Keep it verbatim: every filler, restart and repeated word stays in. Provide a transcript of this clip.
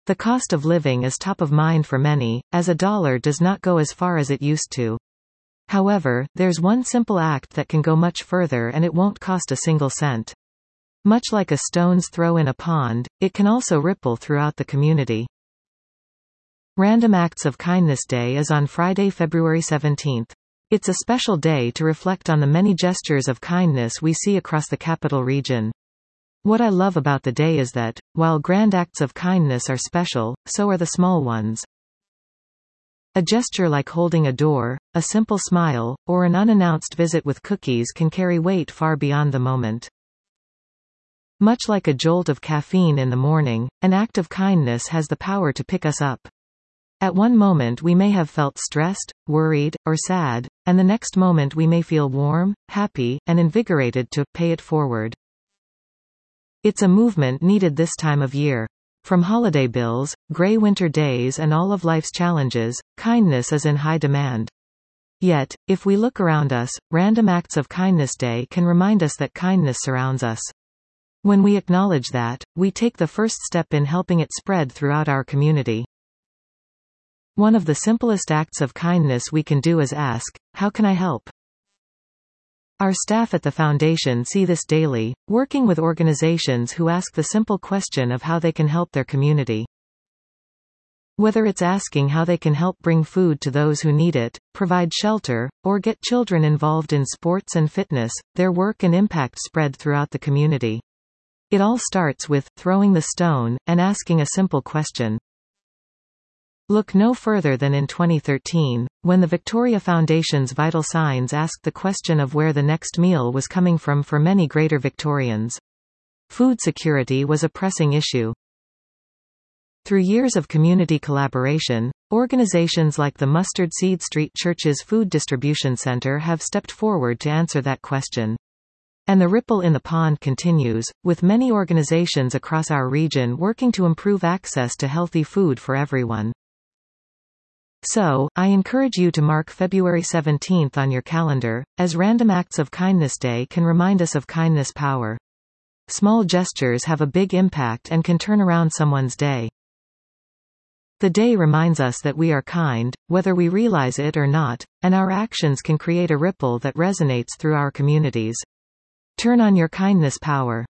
The cost of living is top of mind for many, as a dollar does not go as far as it used to. However, there's one simple act that can go much further and it won't cost a single cent. Much like a stone's throw in a pond, it can also ripple throughout the community. Random Acts of Kindness Day is on Friday, February seventeenth. It's a special day to reflect on the many gestures of kindness we see across the capital region. What I love about the day is that, while grand acts of kindness are special, so are the small ones. A gesture like holding a door, a simple smile, or an unannounced visit with cookies can carry weight far beyond the moment. Much like a jolt of caffeine in the morning, an act of kindness has the power to pick us up. At one moment we may have felt stressed, worried, or sad, and the next moment we may feel warm, happy, and invigorated to pay it forward. It's a movement needed this time of year. From holiday bills, gray winter days and all of life's challenges, kindness is in high demand. Yet, if we look around us, Random Acts of Kindness Day can remind us that kindness surrounds us. When we acknowledge that, we take the first step in helping it spread throughout our community. One of the simplest acts of kindness we can do is ask, "How can I help?" Our staff at the Foundation see this daily, working with organizations who ask the simple question of how they can help their community. Whether it's asking how they can help bring food to those who need it, provide shelter, or get children involved in sports and fitness, their work and impact spread throughout the community. It all starts with throwing the stone and asking a simple question. Look no further than in twenty thirteen, when the Victoria Foundation's Vital Signs asked the question of where the next meal was coming from for many Greater Victorians. Food security was a pressing issue. Through years of community collaboration, organizations like the Mustard Seed Street Church's Food Distribution Center have stepped forward to answer that question. And the ripple in the pond continues, with many organizations across our region working to improve access to healthy food for everyone. So, I encourage you to mark February seventeenth on your calendar, as Random Acts of Kindness Day can remind us of kindness power. Small gestures have a big impact and can turn around someone's day. The day reminds us that we are kind, whether we realize it or not, and our actions can create a ripple that resonates through our communities. Turn on your kindness power.